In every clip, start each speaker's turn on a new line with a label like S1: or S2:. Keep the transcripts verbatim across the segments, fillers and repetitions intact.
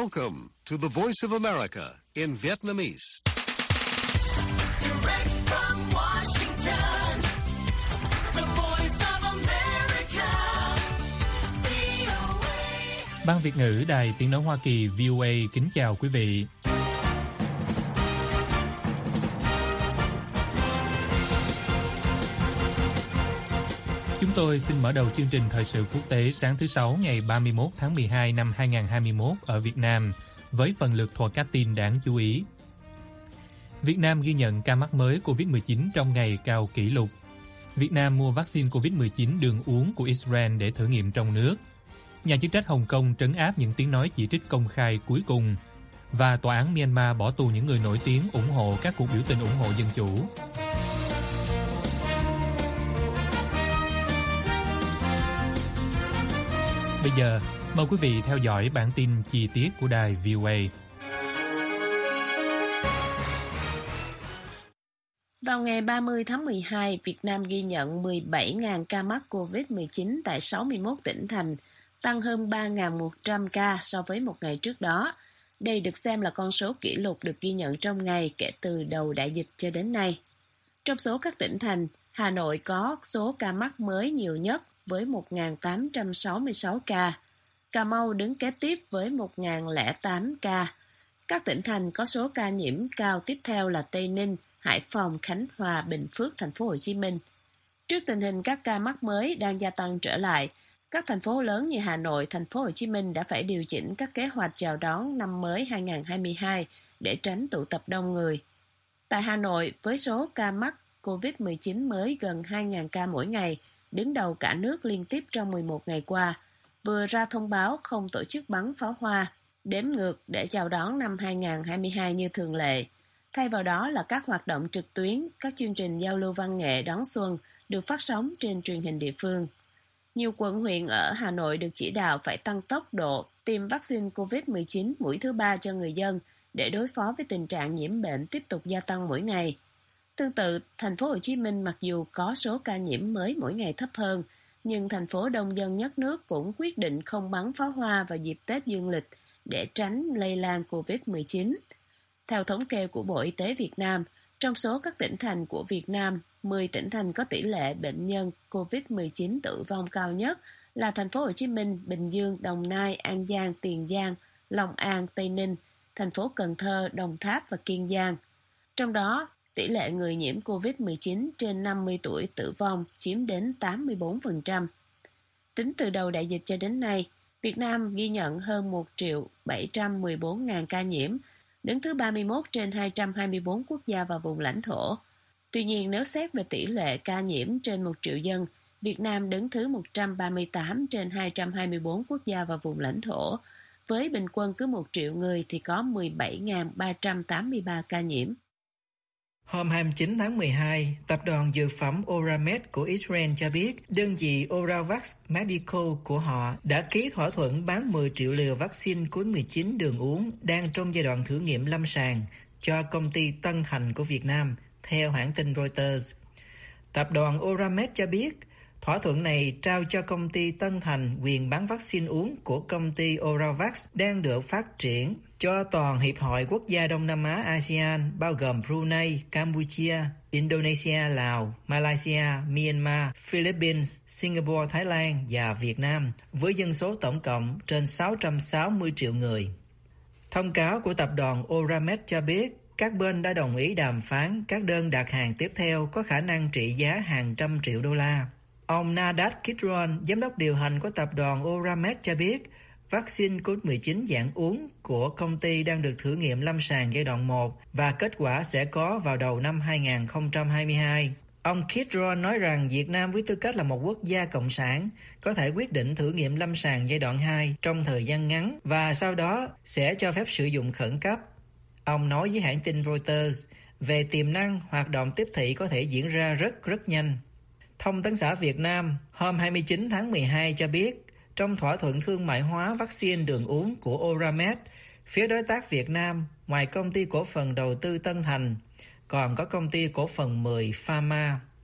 S1: Welcome to the Voice of America in Vietnamese.
S2: Direct from Washington, the Voice of America, vê o a.
S3: Ban Việt ngữ Đài Tiếng nói Hoa Kỳ vê o a kính chào quý vị. Chúng tôi xin mở đầu chương trình thời sự quốc tế sáng thứ Sáu ngày ba mươi mốt tháng mười hai năm hai nghìn không trăm hai mươi mốt ở Việt Nam với phần lượt thuật các tin đáng chú ý. Việt Nam ghi nhận ca mắc mới covid mười chín trong ngày cao kỷ lục. Việt Nam mua vaccine covid mười chín đường uống của Israel để thử nghiệm trong nước. Nhà chức trách Hồng Kông trấn áp những tiếng nói chỉ trích công khai cuối cùng. Và tòa án Myanmar bỏ tù những người nổi tiếng ủng hộ các cuộc biểu tình ủng hộ dân chủ. Bây giờ, mời quý vị theo dõi bản tin chi tiết của đài vê o a.
S4: Vào ngày ba mươi tháng mười hai, Việt Nam ghi nhận mười bảy nghìn ca mắc covid mười chín tại sáu mươi mốt tỉnh thành, tăng hơn ba nghìn một trăm ca so với một ngày trước đó. Đây được xem là con số kỷ lục được ghi nhận trong ngày kể từ đầu đại dịch cho đến nay. Trong số các tỉnh thành, Hà Nội có số ca mắc mới nhiều nhất với một nghìn tám trăm sáu mươi sáu ca. Cà Mau đứng kế tiếp với một nghìn lẻ tám ca. Các tỉnh thành có số ca nhiễm cao tiếp theo là Tây Ninh, Hải Phòng, Khánh Hòa, Bình Phước, Thành phố Hồ Chí Minh. Trước tình hình các ca mắc mới đang gia tăng trở lại, các thành phố lớn như Hà Nội, Thành phố Hồ Chí Minh đã phải điều chỉnh các kế hoạch chào đón năm mới hai nghìn không trăm hai mươi hai để tránh tụ tập đông người. Tại Hà Nội, với số ca mắc covid mười chín mới gần hai nghìn ca mỗi ngày, đứng đầu cả nước liên tiếp trong mười một ngày qua, vừa ra thông báo không tổ chức bắn pháo hoa, đếm ngược để chào đón năm hai nghìn không trăm hai mươi hai như thường lệ. Thay vào đó là các hoạt động trực tuyến, các chương trình giao lưu văn nghệ đón xuân được phát sóng trên truyền hình địa phương. Nhiều quận huyện ở Hà Nội được chỉ đạo phải tăng tốc độ tiêm vaccine covid mười chín mũi thứ ba cho người dân để đối phó với tình trạng nhiễm bệnh tiếp tục gia tăng mỗi ngày. Tương tự, Thành phố Hồ Chí Minh mặc dù có số ca nhiễm mới mỗi ngày thấp hơn, nhưng thành phố đông dân nhất nước cũng quyết định không bắn pháo hoa vào dịp Tết dương lịch để tránh lây lan covid mười chín. Theo thống kê của Bộ Y tế Việt Nam, trong số các tỉnh thành của Việt Nam, mười tỉnh thành có tỷ lệ bệnh nhân covid mười chín tử vong cao nhất là Thành phố Hồ Chí Minh, Bình Dương, Đồng Nai, An Giang, Tiền Giang, Long An, Tây Ninh, thành phố Cần Thơ, Đồng Tháp và Kiên Giang. Trong đó, tỷ lệ người nhiễm covid mười chín trên năm mươi tuổi tử vong chiếm đến tám mươi bốn phần trăm. Tính từ đầu đại dịch cho đến nay, Việt Nam ghi nhận hơn một triệu bảy trăm mười bốn nghìn ca nhiễm, đứng thứ ba mươi mốt trên hai trăm hai mươi bốn quốc gia và vùng lãnh thổ. Tuy nhiên, nếu xét về tỷ lệ ca nhiễm trên một triệu dân, Việt Nam đứng thứ một trăm ba mươi tám trên hai trăm hai mươi bốn quốc gia và vùng lãnh thổ. Với bình quân cứ một triệu người thì có mười bảy nghìn ba trăm tám mươi ba ca nhiễm.
S5: Hôm hai mươi chín tháng mười hai, tập đoàn dược phẩm Oramed của Israel cho biết đơn vị Oravax Medical của họ đã ký thỏa thuận bán mười triệu liều vaccine covid mười chín đường uống đang trong giai đoạn thử nghiệm lâm sàng cho công ty Tân Thành của Việt Nam, theo hãng tin Reuters. Tập đoàn Oramed cho biết thỏa thuận này trao cho công ty Tân Thành quyền bán vaccine uống của công ty Oravax đang được phát triển cho toàn Hiệp hội Quốc gia Đông Nam Á a sê an, bao gồm Brunei, Campuchia, Indonesia, Lào, Malaysia, Myanmar, Philippines, Singapore, Thái Lan và Việt Nam, với dân số tổng cộng trên sáu trăm sáu mươi triệu người. Thông cáo của tập đoàn Oramed cho biết các bên đã đồng ý đàm phán các đơn đặt hàng tiếp theo có khả năng trị giá hàng trăm triệu đô la. Ông Nadat Kidron, giám đốc điều hành của tập đoàn Oramed cho biết vaccine covid mười chín dạng uống của công ty đang được thử nghiệm lâm sàng giai đoạn một và kết quả sẽ có vào đầu năm hai nghìn không trăm hai mươi hai. Ông Kidron nói rằng Việt Nam với tư cách là một quốc gia cộng sản có thể quyết định thử nghiệm lâm sàng giai đoạn hai trong thời gian ngắn và sau đó sẽ cho phép sử dụng khẩn cấp. Ông nói với hãng tin Reuters về tiềm năng hoạt động tiếp thị có thể diễn ra rất rất nhanh. Thông tấn xã Việt Nam hôm hai mươi chín tháng mười hai cho biết trong thỏa thuận thương mại hóa vaccine đường uống của Oramed, phía đối tác Việt Nam ngoài công ty cổ phần đầu tư Tân Thành còn có công ty cổ phần mười Pharma.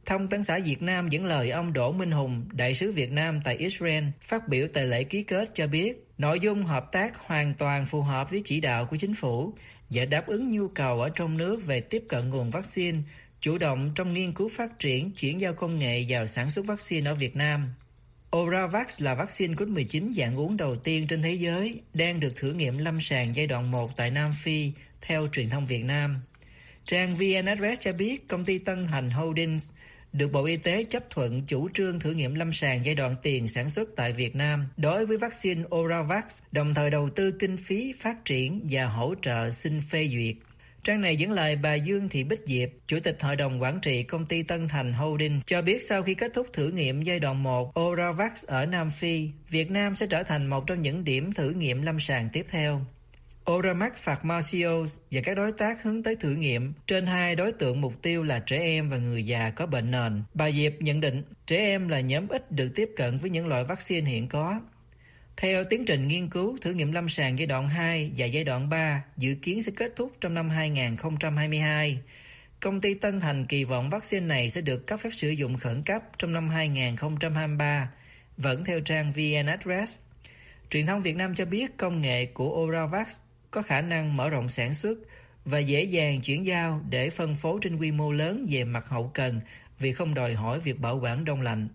S5: Thông tấn xã Việt Nam dẫn lời ông Đỗ Minh Hùng, đại sứ Việt Nam tại Israel, phát biểu tại lễ ký kết cho biết, nội dung hợp tác hoàn toàn phù hợp với chỉ đạo của chính phủ và đáp ứng nhu cầu ở trong nước về tiếp cận nguồn vaccine, chủ động trong nghiên cứu phát triển, chuyển giao công nghệ vào sản xuất vaccine ở Việt Nam. Oravax là vaccine covid mười chín dạng uống đầu tiên trên thế giới, đang được thử nghiệm lâm sàng giai đoạn một tại Nam Phi, theo truyền thông Việt Nam. Trang vê en Express cho biết công ty Tân Thành Holdings được Bộ Y tế chấp thuận chủ trương thử nghiệm lâm sàng giai đoạn tiền sản xuất tại Việt Nam đối với vaccine Oravax, đồng thời đầu tư kinh phí phát triển và hỗ trợ xin phê duyệt. Trang này dẫn lời bà Dương Thị Bích Diệp, Chủ tịch Hội đồng Quản trị công ty Tân Thành Holdings, cho biết sau khi kết thúc thử nghiệm giai đoạn một Oravax ở Nam Phi, Việt Nam sẽ trở thành một trong những điểm thử nghiệm lâm sàng tiếp theo. Oramax Pharmaceuticals và các đối tác hướng tới thử nghiệm trên hai đối tượng mục tiêu là trẻ em và người già có bệnh nền. Bà Diệp nhận định trẻ em là nhóm ít được tiếp cận với những loại vaccine hiện có. Theo tiến trình nghiên cứu, thử nghiệm lâm sàng giai đoạn hai và giai đoạn ba dự kiến sẽ kết thúc trong năm hai không hai hai. Công ty Tân Thành kỳ vọng vaccine này sẽ được cấp phép sử dụng khẩn cấp trong năm hai không hai ba, vẫn theo trang vê en Express. Truyền thông Việt Nam cho biết công nghệ của Oravax có khả năng mở rộng sản xuất và dễ dàng chuyển giao để phân phối trên quy mô lớn về mặt hậu cần vì không đòi hỏi việc bảo quản đông lạnh.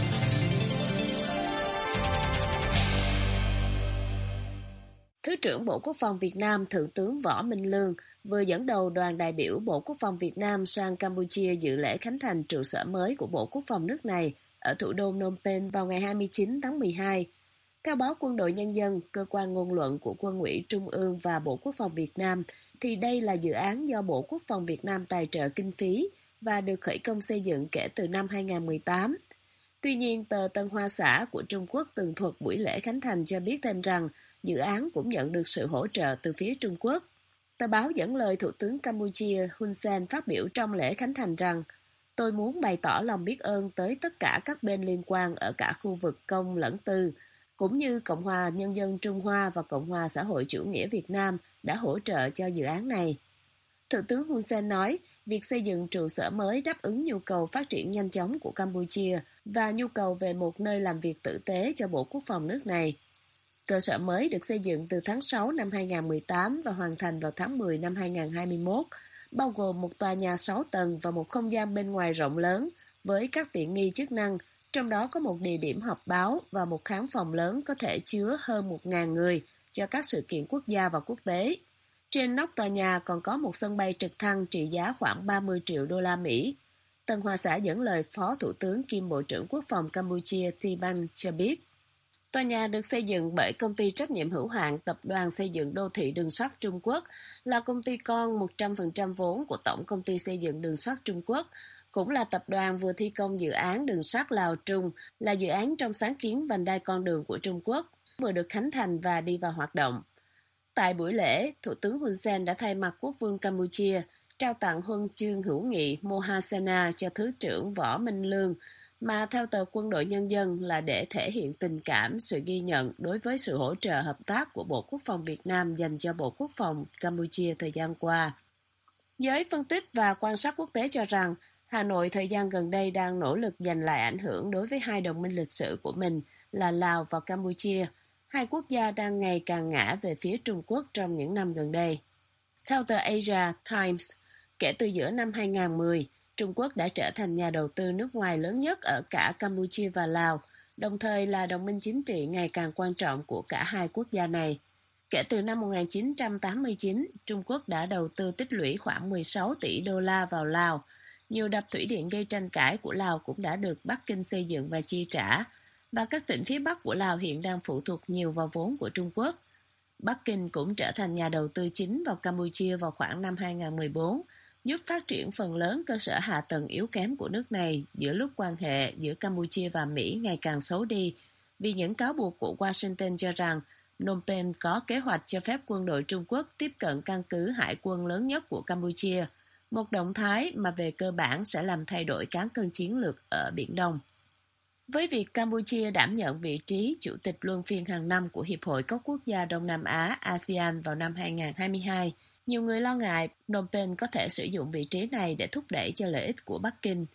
S4: Thứ trưởng Bộ Quốc phòng Việt Nam Thượng tướng Võ Minh Lương vừa dẫn đầu đoàn đại biểu Bộ Quốc phòng Việt Nam sang Campuchia dự lễ khánh thành trụ sở mới của Bộ Quốc phòng nước này ở thủ đô Phnom Penh vào ngày hai mươi chín tháng mười hai. Theo báo Quân đội Nhân dân, cơ quan ngôn luận của Quân ủy Trung ương và Bộ Quốc phòng Việt Nam, thì đây là dự án do Bộ Quốc phòng Việt Nam tài trợ kinh phí và được khởi công xây dựng kể từ năm hai không một tám. Tuy nhiên, tờ Tân Hoa Xã của Trung Quốc tường thuật buổi lễ khánh thành cho biết thêm rằng dự án cũng nhận được sự hỗ trợ từ phía Trung Quốc. Tờ báo dẫn lời Thủ tướng Campuchia Hun Sen phát biểu trong lễ khánh thành rằng tôi muốn bày tỏ lòng biết ơn tới tất cả các bên liên quan ở cả khu vực công lẫn tư, cũng như Cộng hòa Nhân dân Trung Hoa và Cộng hòa Xã hội Chủ nghĩa Việt Nam đã hỗ trợ cho dự án này. Thủ tướng Hun Sen nói, việc xây dựng trụ sở mới đáp ứng nhu cầu phát triển nhanh chóng của Campuchia và nhu cầu về một nơi làm việc tử tế cho Bộ Quốc phòng nước này. Cơ sở mới được xây dựng từ tháng sáu năm hai không một tám và hoàn thành vào tháng mười năm hai không hai mốt, bao gồm một tòa nhà sáu tầng và một không gian bên ngoài rộng lớn với các tiện nghi chức năng, trong đó có một địa điểm họp báo và một khán phòng lớn có thể chứa hơn một nghìn người cho các sự kiện quốc gia và quốc tế. Trên nóc tòa nhà còn có một sân bay trực thăng trị giá khoảng ba mươi triệu đô la Mỹ. Tân Hoa Xã dẫn lời Phó Thủ tướng kiêm Bộ trưởng Quốc phòng Campuchia Tiban cho biết, tòa nhà được xây dựng bởi công ty trách nhiệm hữu hạn Tập đoàn Xây dựng Đô thị Đường sắt Trung Quốc, là công ty con một trăm phần trăm vốn của Tổng công ty Xây dựng Đường sắt Trung Quốc, cũng là tập đoàn vừa thi công dự án đường sắt Lào-Trung, là dự án trong sáng kiến vành đai con đường của Trung Quốc, vừa được khánh thành và đi vào hoạt động. Tại buổi lễ, Thủ tướng Hun Sen đã thay mặt Quốc vương Campuchia trao tặng huân chương hữu nghị Mohasena cho Thứ trưởng Võ Minh Lương, mà theo tờ Quân đội Nhân dân là để thể hiện tình cảm, sự ghi nhận đối với sự hỗ trợ hợp tác của Bộ Quốc phòng Việt Nam dành cho Bộ Quốc phòng Campuchia thời gian qua. Giới phân tích và quan sát quốc tế cho rằng, Hà Nội thời gian gần đây đang nỗ lực giành lại ảnh hưởng đối với hai đồng minh lịch sử của mình là Lào và Campuchia. Hai quốc gia đang ngày càng ngã về phía Trung Quốc trong những năm gần đây. Theo tờ Asia Times, kể từ giữa năm hai không một không, Trung Quốc đã trở thành nhà đầu tư nước ngoài lớn nhất ở cả Campuchia và Lào, đồng thời là đồng minh chính trị ngày càng quan trọng của cả hai quốc gia này. Kể từ năm một nghìn chín trăm tám mươi chín, Trung Quốc đã đầu tư tích lũy khoảng mười sáu tỷ đô la vào Lào. Nhiều đập thủy điện gây tranh cãi của Lào cũng đã được Bắc Kinh xây dựng và chi trả, và các tỉnh phía Bắc của Lào hiện đang phụ thuộc nhiều vào vốn của Trung Quốc. Bắc Kinh cũng trở thành nhà đầu tư chính vào Campuchia vào khoảng năm hai không một bốn, giúp phát triển phần lớn cơ sở hạ tầng yếu kém của nước này giữa lúc quan hệ giữa Campuchia và Mỹ ngày càng xấu đi, vì những cáo buộc của Washington cho rằng Phnom Penh có kế hoạch cho phép quân đội Trung Quốc tiếp cận căn cứ hải quân lớn nhất của Campuchia, một động thái mà về cơ bản sẽ làm thay đổi cán cân chiến lược ở Biển Đông. Với việc Campuchia đảm nhận vị trí chủ tịch luân phiên hàng năm của Hiệp hội các quốc gia Đông Nam Á a sê an vào năm hai không hai hai, nhiều người lo ngại Phnom Penh có thể sử dụng vị trí này để thúc đẩy cho lợi ích của Bắc Kinh.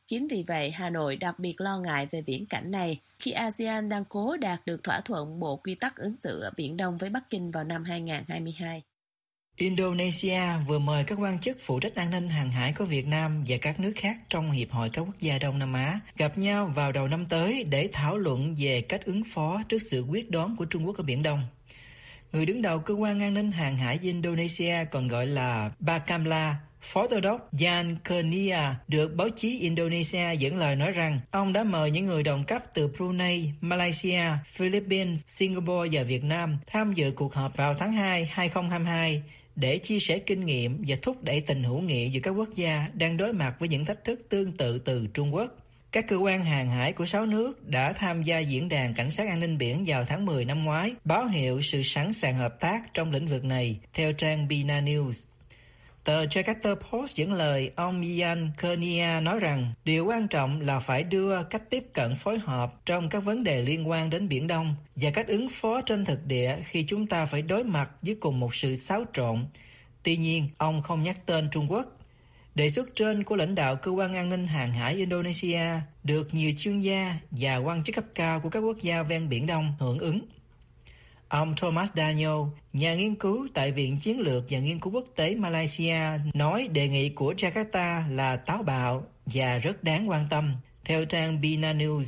S4: Chính vì vậy, Hà Nội đặc biệt lo ngại về viễn cảnh này khi a sê an đang cố đạt được thỏa thuận bộ quy tắc ứng xử ở Biển Đông với Bắc Kinh vào năm hai không hai hai.
S5: Indonesia vừa mời các quan chức phụ trách an ninh hàng hải của Việt Nam và các nước khác trong Hiệp hội các quốc gia Đông Nam Á gặp nhau vào đầu năm tới để thảo luận về cách ứng phó trước sự quyết đoán của Trung Quốc ở Biển Đông. Người đứng đầu cơ quan an ninh hàng hải Indonesia, còn gọi là Bakamla, Phó Đô đốc Jan Kurnia, được báo chí Indonesia dẫn lời nói rằng ông đã mời những người đồng cấp từ Brunei, Malaysia, Philippines, Singapore và Việt Nam tham dự cuộc họp vào tháng hai năm hai không hai hai để chia sẻ kinh nghiệm và thúc đẩy tình hữu nghị giữa các quốc gia đang đối mặt với những thách thức tương tự từ Trung Quốc. Các cơ quan hàng hải của sáu nước đã tham gia diễn đàn cảnh sát an ninh biển vào tháng mười năm ngoái, báo hiệu sự sẵn sàng hợp tác trong lĩnh vực này, theo trang Bina News. Tờ Jakarta Post dẫn lời ông Jan Kurnia nói rằng điều quan trọng là phải đưa cách tiếp cận phối hợp trong các vấn đề liên quan đến Biển Đông và cách ứng phó trên thực địa khi chúng ta phải đối mặt với cùng một sự xáo trộn. Tuy nhiên, ông không nhắc tên Trung Quốc. Đề xuất trên của lãnh đạo cơ quan an ninh hàng hải Indonesia được nhiều chuyên gia và quan chức cấp cao của các quốc gia ven Biển Đông hưởng ứng. Ông Thomas Daniel, nhà nghiên cứu tại Viện Chiến lược và Nghiên cứu Quốc tế Malaysia, nói đề nghị của Jakarta là táo bạo và rất đáng quan tâm, theo trang Bina News.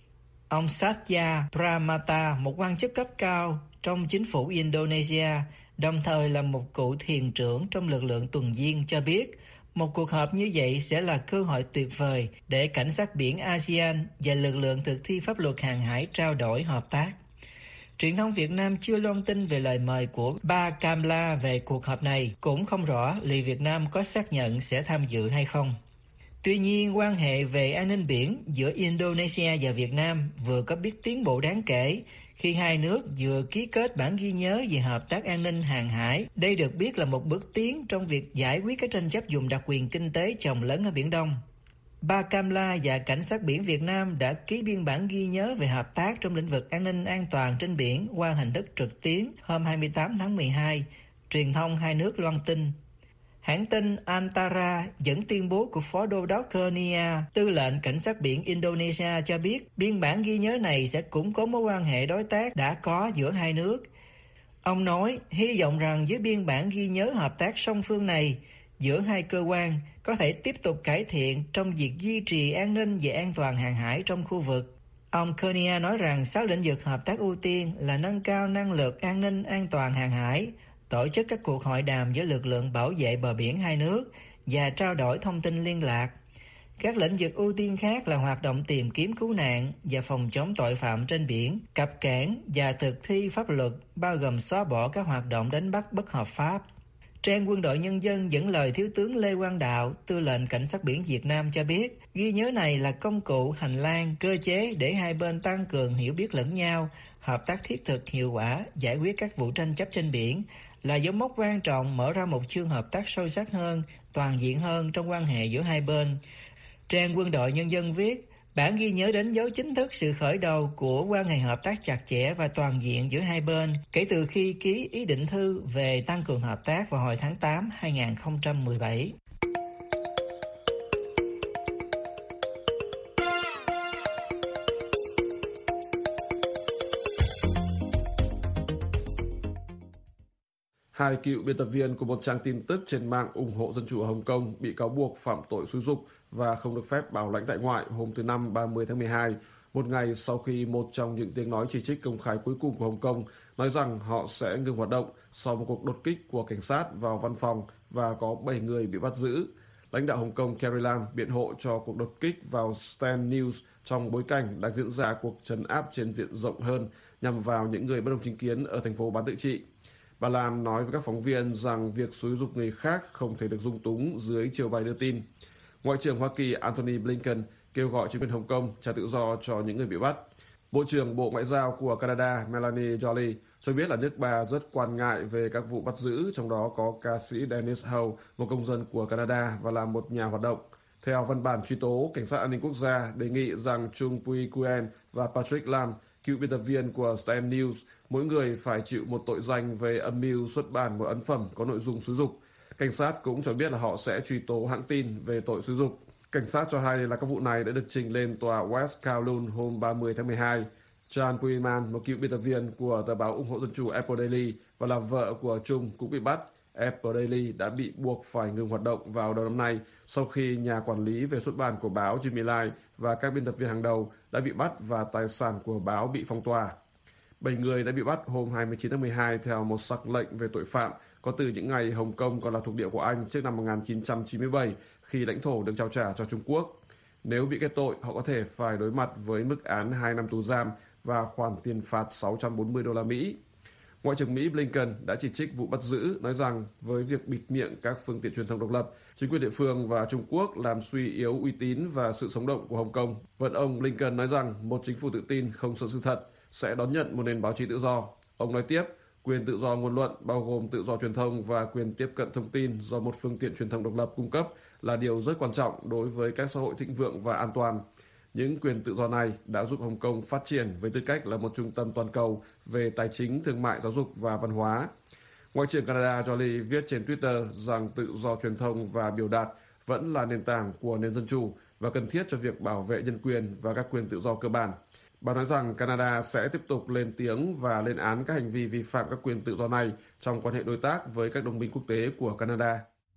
S5: Ông Satya Pramata, một quan chức cấp cao trong chính phủ Indonesia, đồng thời là một cựu thuyền trưởng trong lực lượng tuần duyên, cho biết một cuộc họp như vậy sẽ là cơ hội tuyệt vời để cảnh sát biển a sê an và lực lượng thực thi pháp luật hàng hải trao đổi hợp tác. Truyền thông Việt Nam chưa loan tin về lời mời của Bakamla về cuộc họp này, cũng không rõ liệu Việt Nam có xác nhận sẽ tham dự hay không. Tuy nhiên, quan hệ về an ninh biển giữa Indonesia và Việt Nam vừa có bước tiến bộ đáng kể khi hai nước vừa ký kết bản ghi nhớ về hợp tác an ninh hàng hải. Đây được biết là một bước tiến trong việc giải quyết các tranh chấp vùng đặc quyền kinh tế chồng lớn ở Biển Đông. Bakamla và Cảnh sát biển Việt Nam đã ký biên bản ghi nhớ về hợp tác trong lĩnh vực an ninh an toàn trên biển qua hình thức trực tuyến hôm hai mươi tám tháng mười hai, truyền thông hai nước loan tin. Hãng tin Antara dẫn tuyên bố của Phó Đô đốc Kurnia, tư lệnh Cảnh sát biển Indonesia, cho biết biên bản ghi nhớ này sẽ củng cố mối quan hệ đối tác đã có giữa hai nước. Ông nói, hy vọng rằng với biên bản ghi nhớ hợp tác song phương này giữa hai cơ quan có thể tiếp tục cải thiện trong việc duy trì an ninh và an toàn hàng hải trong khu vực. Ông Kurnia nói rằng sáu lĩnh vực hợp tác ưu tiên là nâng cao năng lực an ninh an toàn hàng hải, tổ chức các cuộc hội đàm với lực lượng bảo vệ bờ biển hai nước và trao đổi thông tin liên lạc. Các lĩnh vực ưu tiên khác là hoạt động tìm kiếm cứu nạn và phòng chống tội phạm trên biển, cập cảng và thực thi pháp luật, bao gồm xóa bỏ các hoạt động đánh bắt bất hợp pháp. Trang Quân đội Nhân dân dẫn lời Thiếu tướng Lê Quang Đạo, tư lệnh Cảnh sát biển Việt Nam, cho biết ghi nhớ này là công cụ, hành lang, cơ chế để hai bên tăng cường hiểu biết lẫn nhau, hợp tác thiết thực hiệu quả, giải quyết các vụ tranh chấp trên biển, là dấu mốc quan trọng mở ra một chương hợp tác sâu sắc hơn, toàn diện hơn trong quan hệ giữa hai bên. Trang Quân đội Nhân dân viết, bản ghi nhớ đánh dấu chính thức sự khởi đầu của quan hệ hợp tác chặt chẽ và toàn diện giữa hai bên kể từ khi ký ý định thư về tăng cường hợp tác vào hồi tháng tám năm hai không một bảy.
S6: Hai cựu biên tập viên của một trang tin tức trên mạng ủng hộ dân chủ ở Hồng Kông bị cáo buộc phạm tội xúi giục và không được phép bảo lãnh tại ngoại hôm thứ Năm ba mươi tháng mười hai, một ngày sau khi một trong những tiếng nói chỉ trích công khai cuối cùng của Hồng Kông nói rằng họ sẽ ngừng hoạt động sau một cuộc đột kích của cảnh sát vào văn phòng và có bảy người bị bắt giữ. Lãnh đạo Hồng Kông Carrie Lam biện hộ cho cuộc đột kích vào Stand News trong bối cảnh đang diễn ra cuộc trấn áp trên diện rộng hơn nhằm vào những người bất đồng chính kiến ở thành phố bán tự trị. Bà Lam nói với các phóng viên rằng việc xúi giục người khác không thể được dung túng dưới chiều bài đưa tin. Ngoại trưởng Hoa Kỳ Antony Blinken kêu gọi chính quyền Hồng Kông trả tự do cho những người bị bắt. Bộ trưởng Bộ Ngoại giao của Canada Melanie Joly cho biết là nước bà rất quan ngại về các vụ bắt giữ, trong đó có ca sĩ Dennis Ho, một công dân của Canada và là một nhà hoạt động. Theo văn bản truy tố, Cảnh sát An ninh Quốc gia đề nghị rằng Chung Pui Kuen và Patrick Lam, cựu biên tập viên của Stand News, mỗi người phải chịu một tội danh về âm mưu xuất bản một ấn phẩm có nội dung xúi giục. Cảnh sát cũng cho biết là họ sẽ truy tố hãng tin về tội xúi giục. Cảnh sát cho hay là các vụ này đã được trình lên tòa West Kowloon hôm ba mươi tháng mười hai. John Pullman, một cựu biên tập viên của tờ báo ủng hộ dân chủ Apple Daily và là vợ của Trung cũng bị bắt. Apple Daily đã bị buộc phải ngừng hoạt động vào đầu năm nay sau khi nhà quản lý về xuất bản của báo Jimmy Lai và các biên tập viên hàng đầu đã bị bắt và tài sản của báo bị phong tỏa. Bảy người đã bị bắt hôm hai mươi chín tháng mười hai theo một sắc lệnh về tội phạm có từ những ngày Hồng Kông còn là thuộc địa của Anh trước năm một nghìn chín trăm chín mươi bảy khi lãnh thổ được trao trả cho Trung Quốc. Nếu bị kết tội, họ có thể phải đối mặt với mức án hai năm tù giam và khoản tiền phạt sáu trăm bốn mươi đô la Mỹ. Ngoại trưởng Mỹ Blinken đã chỉ trích vụ bắt giữ, nói rằng với việc bịt miệng các phương tiện truyền thông độc lập, chính quyền địa phương và Trung Quốc làm suy yếu uy tín và sự sống động của Hồng Kông. Vẫn ông Blinken nói rằng một chính phủ tự tin không sợ sự thật sẽ đón nhận một nền báo chí tự do. Ông nói tiếp, quyền tự do ngôn luận bao gồm tự do truyền thông và quyền tiếp cận thông tin do một phương tiện truyền thông độc lập cung cấp là điều rất quan trọng đối với các xã hội thịnh vượng và an toàn. Những quyền tự do này đã giúp Hồng Kông phát triển với tư cách là một trung tâm toàn cầu về tài chính, thương mại, giáo dục và văn hóa. Ngoại trưởng Canada Joly viết trên Twitter rằng tự do truyền thông và biểu đạt vẫn là nền tảng của nền dân chủ và cần thiết cho việc bảo vệ nhân quyền và các quyền tự do cơ bản. Bà nói rằng Canada sẽ tiếp tục lên tiếng và lên án các hành vi vi phạm các quyền tự do này trong quan hệ đối tác với các đồng minh quốc tế của Canada.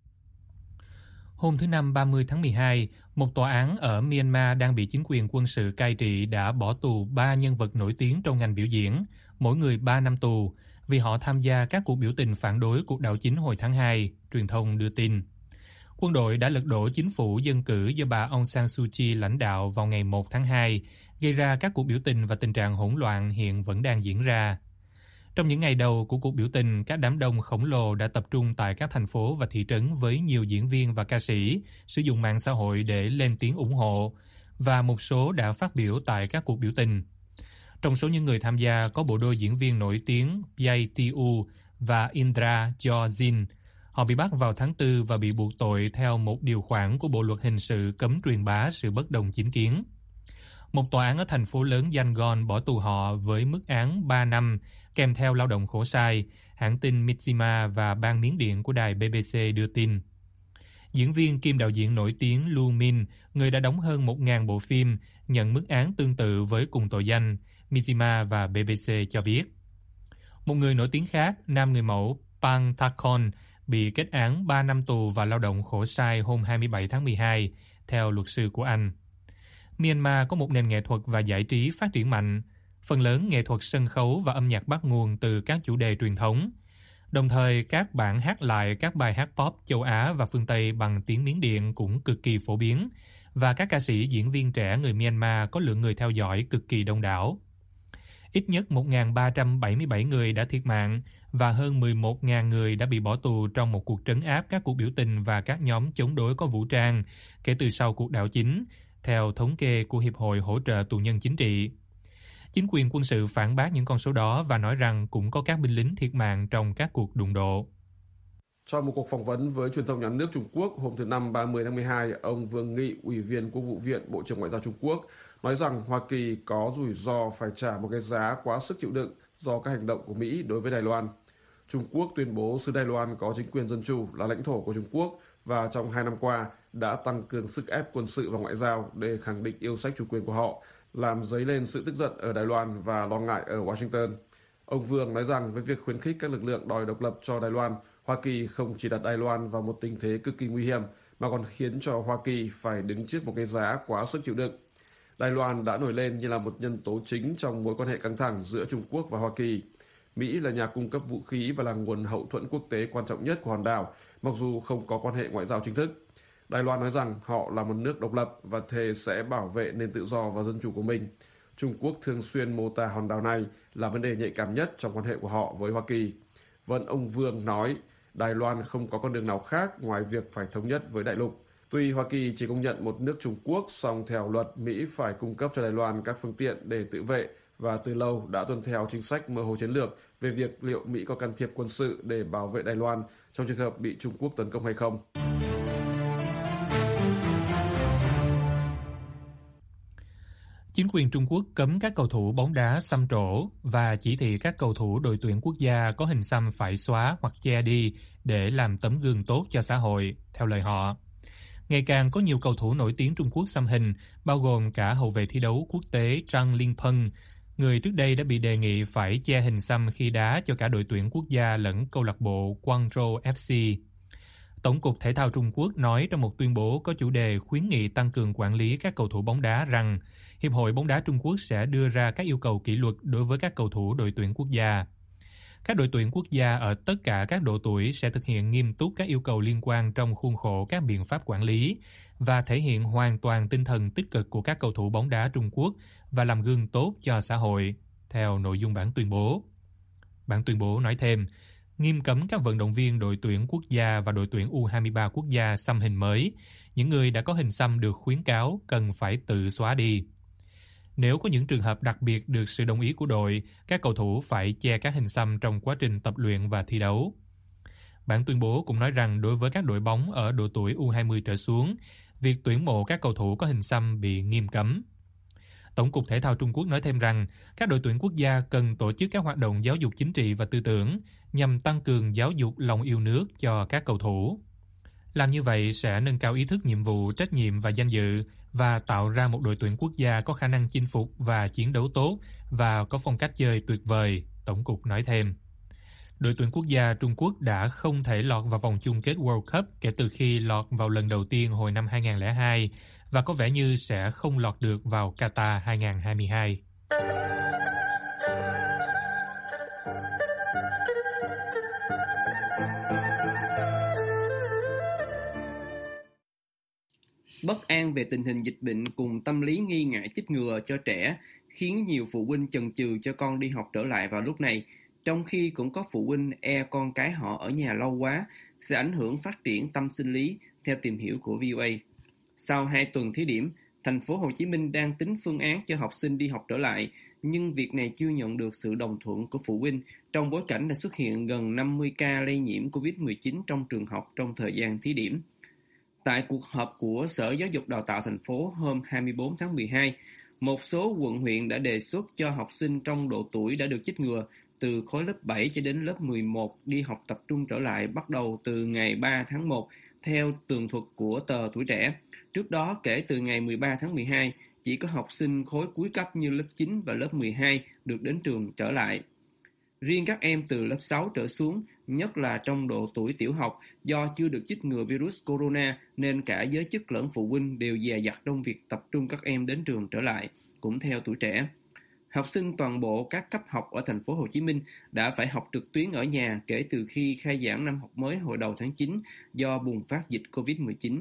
S3: Hôm thứ Năm ba mươi tháng mười hai, một tòa án ở Myanmar đang bị chính quyền quân sự cai trị đã bỏ tù ba nhân vật nổi tiếng trong ngành biểu diễn, mỗi người ba năm tù, vì họ tham gia các cuộc biểu tình phản đối cuộc đảo chính hồi tháng hai, truyền thông đưa tin. Quân đội đã lật đổ chính phủ dân cử do bà Aung San Suu Kyi lãnh đạo vào ngày một tháng hai, gây ra các cuộc biểu tình và tình trạng hỗn loạn hiện vẫn đang diễn ra. Trong những ngày đầu của cuộc biểu tình, các đám đông khổng lồ đã tập trung tại các thành phố và thị trấn với nhiều diễn viên và ca sĩ sử dụng mạng xã hội để lên tiếng ủng hộ, và một số đã phát biểu tại các cuộc biểu tình. Trong số những người tham gia có bộ đôi diễn viên nổi tiếng Pay Tiu và Indra Jin. Họ bị bắt vào tháng tư và bị buộc tội theo một điều khoản của Bộ luật hình sự cấm truyền bá sự bất đồng chính kiến. Một tòa án ở thành phố lớn Yangon bỏ tù họ với mức án ba năm, kèm theo lao động khổ sai, hãng tin Myanmar và Ban Miến Điện của đài bê bê xê đưa tin. Diễn viên kiêm đạo diễn nổi tiếng Lu Min, người đã đóng hơn một nghìn bộ phim, nhận mức án tương tự với cùng tội danh, Myanmar và bê bê xê cho biết. Một người nổi tiếng khác, nam người mẫu Pang Thakon, bị kết án ba năm tù và lao động khổ sai hôm hai mươi bảy tháng mười hai, theo luật sư của anh. Myanmar có một nền nghệ thuật và giải trí phát triển mạnh, phần lớn nghệ thuật sân khấu và âm nhạc bắt nguồn từ các chủ đề truyền thống. Đồng thời, các bản hát lại các bài hát pop châu Á và phương Tây bằng tiếng Miến Điện cũng cực kỳ phổ biến, và các ca sĩ diễn viên trẻ người Myanmar có lượng người theo dõi cực kỳ đông đảo. Ít nhất một nghìn ba trăm bảy mươi bảy người đã thiệt mạng và hơn mười một nghìn người đã bị bỏ tù trong một cuộc trấn áp các cuộc biểu tình và các nhóm chống đối có vũ trang kể từ sau cuộc đảo chính, theo thống kê của Hiệp hội Hỗ trợ Tù nhân Chính trị. Chính quyền quân sự phản bác những con số đó và nói rằng cũng có các binh lính thiệt mạng trong các cuộc đụng độ.
S6: Trong một cuộc phỏng vấn với truyền thông nhà nước Trung Quốc hôm thứ Năm ba mươi tháng mười hai, ông Vương Nghị, Ủy viên Quốc vụ viện, Bộ trưởng Ngoại giao Trung Quốc, nói rằng Hoa Kỳ có rủi ro phải trả một cái giá quá sức chịu đựng do các hành động của Mỹ đối với Đài Loan. Trung Quốc tuyên bố xứ Đài Loan có chính quyền dân chủ là lãnh thổ của Trung Quốc và trong hai năm qua đã tăng cường sức ép quân sự và ngoại giao để khẳng định yêu sách chủ quyền của họ, làm dấy lên sự tức giận ở Đài Loan và lo ngại ở Washington. Ông Vương nói rằng với việc khuyến khích các lực lượng đòi độc lập cho Đài Loan, Hoa Kỳ không chỉ đặt Đài Loan vào một tình thế cực kỳ nguy hiểm mà còn khiến cho Hoa Kỳ phải đứng trước một cái giá quá sức chịu đựng. Đài Loan đã nổi lên như là một nhân tố chính trong mối quan hệ căng thẳng giữa Trung Quốc và Hoa Kỳ. Mỹ là nhà cung cấp vũ khí và là nguồn hậu thuẫn quốc tế quan trọng nhất của hòn đảo, mặc dù không có quan hệ ngoại giao chính thức. Đài Loan nói rằng họ là một nước độc lập và thề sẽ bảo vệ nền tự do và dân chủ của mình. Trung Quốc thường xuyên mô tả hòn đảo này là vấn đề nhạy cảm nhất trong quan hệ của họ với Hoa Kỳ. Vẫn ông Vương nói, Đài Loan không có con đường nào khác ngoài việc phải thống nhất với đại lục. Tuy Hoa Kỳ chỉ công nhận một nước Trung Quốc, song theo luật Mỹ phải cung cấp cho Đài Loan các phương tiện để tự vệ và từ lâu đã tuân theo chính sách mơ hồ chiến lược về việc liệu Mỹ có can thiệp quân sự để bảo vệ Đài Loan trong trường hợp bị Trung Quốc tấn công hay không.
S3: Chính quyền Trung Quốc cấm các cầu thủ bóng đá xăm trổ và chỉ thị các cầu thủ đội tuyển quốc gia có hình xăm phải xóa hoặc che đi để làm tấm gương tốt cho xã hội, theo lời họ. Ngày càng có nhiều cầu thủ nổi tiếng Trung Quốc xăm hình, bao gồm cả hậu vệ thi đấu quốc tế Zhang Lingpeng, người trước đây đã bị đề nghị phải che hình xăm khi đá cho cả đội tuyển quốc gia lẫn câu lạc bộ Guangzhou ép xê. Tổng cục Thể thao Trung Quốc nói trong một tuyên bố có chủ đề khuyến nghị tăng cường quản lý các cầu thủ bóng đá rằng Hiệp hội bóng đá Trung Quốc sẽ đưa ra các yêu cầu kỷ luật đối với các cầu thủ đội tuyển quốc gia. Các đội tuyển quốc gia ở tất cả các độ tuổi sẽ thực hiện nghiêm túc các yêu cầu liên quan trong khuôn khổ các biện pháp quản lý và thể hiện hoàn toàn tinh thần tích cực của các cầu thủ bóng đá Trung Quốc và làm gương tốt cho xã hội, theo nội dung bản tuyên bố. Bản tuyên bố nói thêm, nghiêm cấm các vận động viên đội tuyển quốc gia và đội tuyển u hai mươi ba quốc gia xăm hình mới. Những người đã có hình xăm được khuyến cáo cần phải tự xóa đi. Nếu có những trường hợp đặc biệt được sự đồng ý của đội, các cầu thủ phải che các hình xăm trong quá trình tập luyện và thi đấu. Bản tuyên bố cũng nói rằng đối với các đội bóng ở độ tuổi u hai mươi trở xuống, việc tuyển mộ các cầu thủ có hình xăm bị nghiêm cấm. Tổng cục Thể thao Trung Quốc nói thêm rằng các đội tuyển quốc gia cần tổ chức các hoạt động giáo dục chính trị và tư tưởng nhằm tăng cường giáo dục lòng yêu nước cho các cầu thủ. Làm như vậy sẽ nâng cao ý thức nhiệm vụ, trách nhiệm và danh dự và tạo ra một đội tuyển quốc gia có khả năng chinh phục và chiến đấu tốt và có phong cách chơi tuyệt vời, Tổng cục nói thêm. Đội tuyển quốc gia Trung Quốc đã không thể lọt vào vòng chung kết World Cup kể từ khi lọt vào lần đầu tiên hồi năm hai không không hai và có vẻ như sẽ không lọt được vào Qatar hai không hai hai.
S7: Bất an về tình hình dịch bệnh cùng tâm lý nghi ngại chích ngừa cho trẻ khiến nhiều phụ huynh chần chừ cho con đi học trở lại vào lúc này, trong khi cũng có phụ huynh e con cái họ ở nhà lâu quá sẽ ảnh hưởng phát triển tâm sinh lý, theo tìm hiểu của vê o a. Sau hai tuần thí điểm, thành phố Hồ Chí Minh đang tính phương án cho học sinh đi học trở lại, nhưng việc này chưa nhận được sự đồng thuận của phụ huynh trong bối cảnh đã xuất hiện gần năm mươi ca lây nhiễm covid mười chín trong trường học trong thời gian thí điểm. Tại cuộc họp của Sở Giáo dục Đào tạo thành phố hôm hai mươi tư tháng mười hai, một số quận huyện đã đề xuất cho học sinh trong độ tuổi đã được chích ngừa từ khối lớp bảy cho đến lớp mười một đi học tập trung trở lại bắt đầu từ ngày ba tháng một, theo tường thuật của tờ Tuổi Trẻ. Trước đó, kể từ ngày mười ba tháng mười hai, chỉ có học sinh khối cuối cấp như lớp chín và lớp mười hai được đến trường trở lại. Riêng các em từ lớp sáu trở xuống, nhất là trong độ tuổi tiểu học, do chưa được chích ngừa virus corona nên cả giới chức lẫn phụ huynh đều dè dặt trong việc tập trung các em đến trường trở lại, cũng theo Tuổi Trẻ. Học sinh toàn bộ các cấp học ở thành phố Hồ Chí Minh đã phải học trực tuyến ở nhà kể từ khi khai giảng năm học mới hồi đầu tháng chín do bùng phát dịch covid mười chín.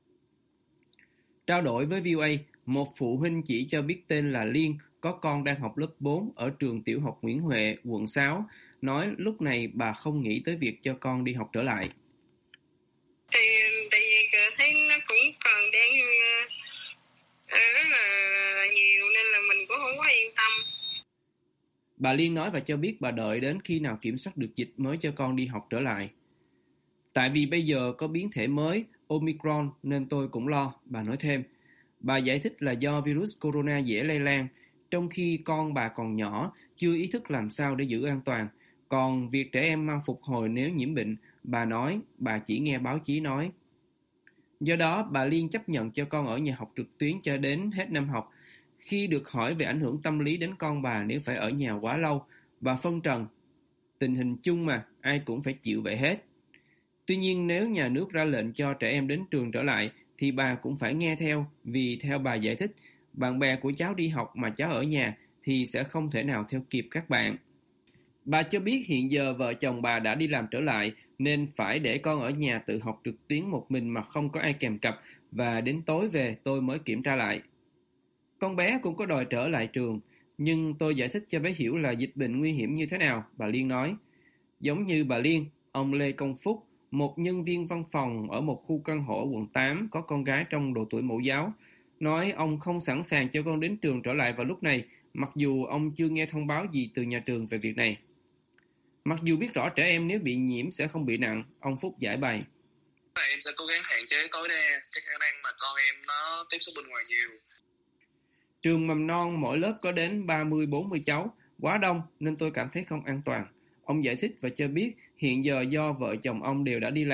S7: Trao đổi với vê o a, một phụ huynh chỉ cho biết tên là Liên, có con đang học lớp bốn ở trường tiểu học Nguyễn Huệ, quận sáu, nói lúc này bà không nghĩ tới việc cho con đi học trở lại.
S8: Thì tại vì thấy nó cũng còn đang rất là nhiều nên là mình cũng không có yên tâm.
S7: Bà Liên nói và cho biết bà đợi đến khi nào kiểm soát được dịch mới cho con đi học trở lại. Tại vì bây giờ có biến thể mới, Omicron, nên tôi cũng lo, bà nói thêm. Bà giải thích là do virus corona dễ lây lan, trong khi con bà còn nhỏ, chưa ý thức làm sao để giữ an toàn. Còn việc trẻ em mau phục hồi nếu nhiễm bệnh, bà nói, bà chỉ nghe báo chí nói. Do đó, bà Liên chấp nhận cho con ở nhà học trực tuyến cho đến hết năm học. Khi được hỏi về ảnh hưởng tâm lý đến con bà nếu phải ở nhà quá lâu, bà phân trần, tình hình chung mà, ai cũng phải chịu vậy hết. Tuy nhiên, nếu nhà nước ra lệnh cho trẻ em đến trường trở lại, thì bà cũng phải nghe theo, vì theo bà giải thích, bạn bè của cháu đi học mà cháu ở nhà thì sẽ không thể nào theo kịp các bạn. Bà cho biết hiện giờ vợ chồng bà đã đi làm trở lại nên phải để con ở nhà tự học trực tuyến một mình mà không có ai kèm cặp và đến tối về tôi mới kiểm tra lại. Con bé cũng có đòi trở lại trường, nhưng tôi giải thích cho bé hiểu là dịch bệnh nguy hiểm như thế nào, bà Liên nói. Giống như bà Liên, ông Lê Công Phúc, một nhân viên văn phòng ở một khu căn hộ ở quận tám có con gái trong độ tuổi mẫu giáo, nói ông không sẵn sàng cho con đến trường trở lại vào lúc này, mặc dù ông chưa nghe thông báo gì từ nhà trường về việc này. Mặc dù biết rõ trẻ em nếu bị nhiễm sẽ không bị nặng, ông Phúc giải bày.
S9: Em sẽ cố gắng hạn chế tối đa cái khả năng mà con em nó tiếp xúc bên ngoài nhiều.
S7: Trường mầm non mỗi lớp có đến ba mươi bốn mươi cháu, quá đông nên tôi cảm thấy không an toàn. Ông giải thích và cho biết hiện giờ do vợ chồng ông đều đã đi làm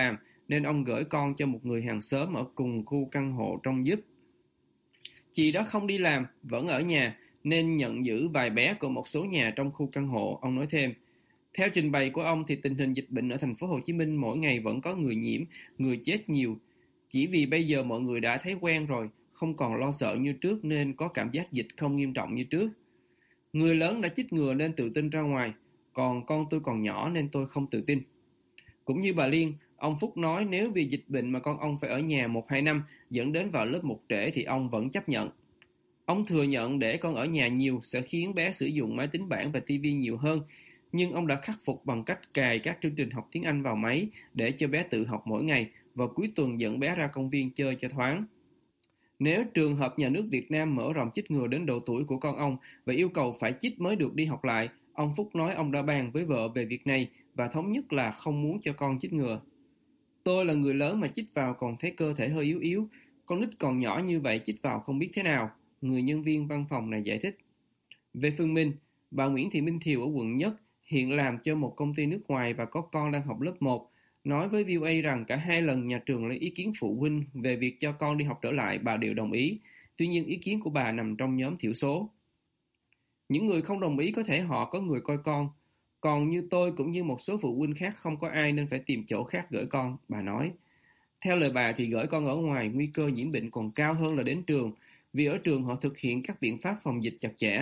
S7: nên ông gửi con cho một người hàng xóm ở cùng khu căn hộ trông giúp. Chị đó không đi làm, vẫn ở nhà, nên nhận giữ vài bé của một số nhà trong khu căn hộ, ông nói thêm. Theo trình bày của ông thì tình hình dịch bệnh ở thành phố Hồ Chí Minh mỗi ngày vẫn có người nhiễm, người chết nhiều. Chỉ vì bây giờ mọi người đã thấy quen rồi, không còn lo sợ như trước nên có cảm giác dịch không nghiêm trọng như trước. Người lớn đã chích ngừa nên tự tin ra ngoài, còn con tôi còn nhỏ nên tôi không tự tin. Cũng như bà Liên, ông Phúc nói nếu vì dịch bệnh mà con ông phải ở nhà một hai năm dẫn đến vào lớp một trễ thì ông vẫn chấp nhận. Ông thừa nhận để con ở nhà nhiều sẽ khiến bé sử dụng máy tính bảng và tivi nhiều hơn, nhưng ông đã khắc phục bằng cách cài các chương trình học tiếng Anh vào máy để cho bé tự học mỗi ngày và cuối tuần dẫn bé ra công viên chơi cho thoáng. Nếu trường hợp nhà nước Việt Nam mở rộng chích ngừa đến độ tuổi của con ông và yêu cầu phải chích mới được đi học lại, ông Phúc nói ông đã bàn với vợ về việc này và thống nhất là không muốn cho con chích ngừa. Tôi là người lớn mà chích vào còn thấy cơ thể hơi yếu yếu, con nít còn nhỏ như vậy chích vào không biết thế nào, người nhân viên văn phòng này giải thích. Về phần mình, bà Nguyễn Thị Minh Thiều ở quận Nhất, hiện làm cho một công ty nước ngoài và có con đang học lớp một, nói với vê o a rằng cả hai lần nhà trường lấy ý kiến phụ huynh về việc cho con đi học trở lại bà đều đồng ý. Tuy nhiên ý kiến của bà nằm trong nhóm thiểu số. Những người không đồng ý có thể họ có người coi con. Còn như tôi cũng như một số phụ huynh khác không có ai nên phải tìm chỗ khác gửi con, bà nói. Theo lời bà thì gửi con ở ngoài nguy cơ nhiễm bệnh còn cao hơn là đến trường, vì ở trường họ thực hiện các biện pháp phòng dịch chặt chẽ.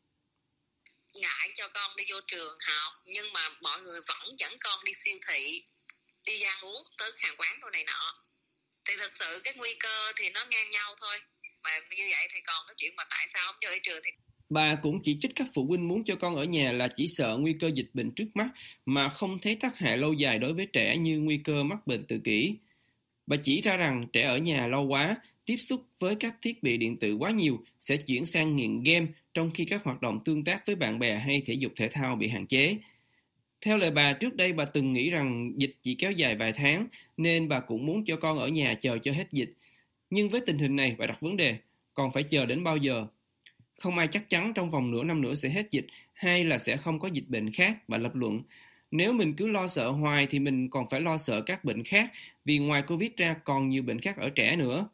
S10: Ngại cho con đi vô trường học, nhưng mà mọi người vẫn dẫn con đi siêu thị, đi ăn uống tới hàng quán đồ này nọ. Thì thực sự cái nguy cơ thì nó ngang nhau thôi. Mà như vậy thì còn cái chuyện mà tại sao không cho đi trường thì...
S7: Bà cũng chỉ trích các phụ huynh muốn cho con ở nhà là chỉ sợ nguy cơ dịch bệnh trước mắt mà không thấy tác hại lâu dài đối với trẻ như nguy cơ mắc bệnh tự kỷ. Bà chỉ ra rằng trẻ ở nhà lâu quá, tiếp xúc với các thiết bị điện tử quá nhiều sẽ chuyển sang nghiện game trong khi các hoạt động tương tác với bạn bè hay thể dục thể thao bị hạn chế. Theo lời bà, trước đây bà từng nghĩ rằng dịch chỉ kéo dài vài tháng nên bà cũng muốn cho con ở nhà chờ cho hết dịch. Nhưng với tình hình này bà đặt vấn đề, còn phải chờ đến bao giờ? Không ai chắc chắn trong vòng nửa năm nữa sẽ hết dịch hay là sẽ không có dịch bệnh khác, bà lập luận. Nếu mình cứ lo sợ hoài thì mình còn phải lo sợ các bệnh khác, vì ngoài Covid ra còn nhiều bệnh khác ở trẻ nữa.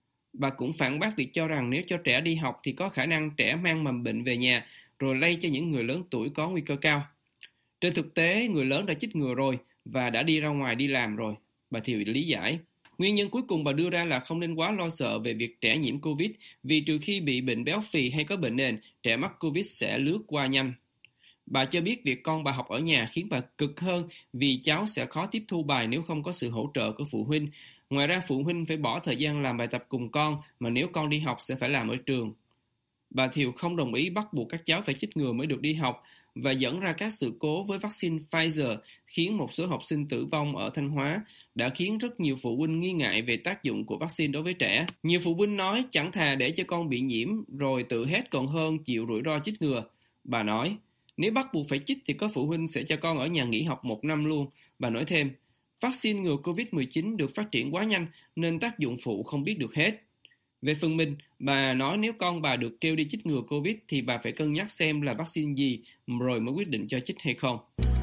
S7: Bà cũng phản bác việc cho rằng nếu cho trẻ đi học thì có khả năng trẻ mang mầm bệnh về nhà rồi lây cho những người lớn tuổi có nguy cơ cao. Trên thực tế, người lớn đã chích ngừa rồi và đã đi ra ngoài đi làm rồi, bà Thiều lý giải. Nguyên nhân cuối cùng bà đưa ra là không nên quá lo sợ về việc trẻ nhiễm Covid, vì trừ khi bị bệnh béo phì hay có bệnh nền, trẻ mắc Covid sẽ lướt qua nhanh. Bà cho biết việc con bà học ở nhà khiến bà cực hơn vì cháu sẽ khó tiếp thu bài nếu không có sự hỗ trợ của phụ huynh. Ngoài ra phụ huynh phải bỏ thời gian làm bài tập cùng con mà nếu con đi học sẽ phải làm ở trường. Bà Thiều không đồng ý bắt buộc các cháu phải chích ngừa mới được đi học và dẫn ra các sự cố với vaccine Pfizer khiến một số học sinh tử vong ở Thanh Hóa đã khiến rất nhiều phụ huynh nghi ngại về tác dụng của vaccine đối với trẻ. Nhiều phụ huynh nói chẳng thà để cho con bị nhiễm rồi tự hết còn hơn chịu rủi ro chích ngừa. Bà nói, nếu bắt buộc phải chích thì có phụ huynh sẽ cho con ở nhà nghỉ học một năm luôn. Bà nói thêm, vaccine ngừa covid mười chín được phát triển quá nhanh nên tác dụng phụ không biết được hết. Về phần mình, bà nói nếu con bà được kêu đi chích ngừa Covid thì bà phải cân nhắc xem là vaccine gì rồi mới quyết định cho chích hay không.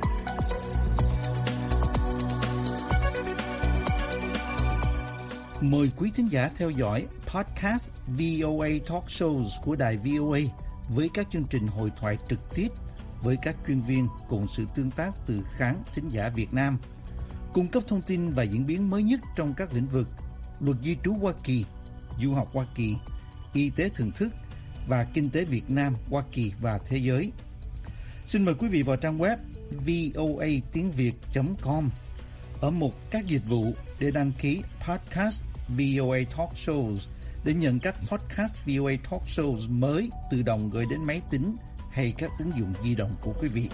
S11: Mời quý thính giả theo dõi podcast vê o a Talk Shows của đài vê o a với các chương trình hội thoại trực tiếp với các chuyên viên cùng sự tương tác từ khán thính giả Việt Nam, cung cấp thông tin và diễn biến mới nhất trong các lĩnh vực luật di trú Hoa Kỳ, du học Hoa Kỳ, y tế thường thức và kinh tế Việt Nam, Hoa Kỳ và thế giới. Xin mời quý vị vào trang web voa tiếng việt chấm com ở mục các dịch vụ để đăng ký podcast vê o a Talk Shows để nhận các podcast vê o a Talk Shows mới tự động gửi đến máy tính hay các ứng dụng di động của quý vị.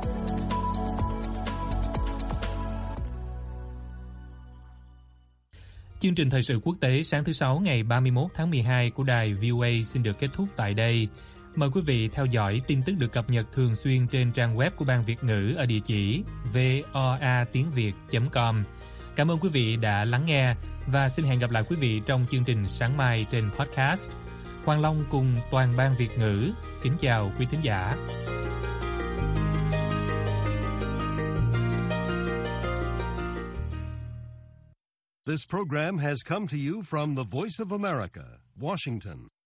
S3: Chương trình thời sự quốc tế sáng thứ Sáu ngày ba mươi mốt tháng mười hai của đài vê o a xin được kết thúc tại đây. Mời quý vị theo dõi tin tức được cập nhật thường xuyên trên trang web của Ban Việt ngữ ở địa chỉ voa tiếng việt chấm com. Cảm ơn quý vị đã lắng nghe và xin hẹn gặp lại quý vị trong chương trình sáng mai trên podcast. Hoàng Long cùng toàn Ban Việt ngữ kính chào quý thính giả.
S1: This program has come to you from the Voice of America, Washington.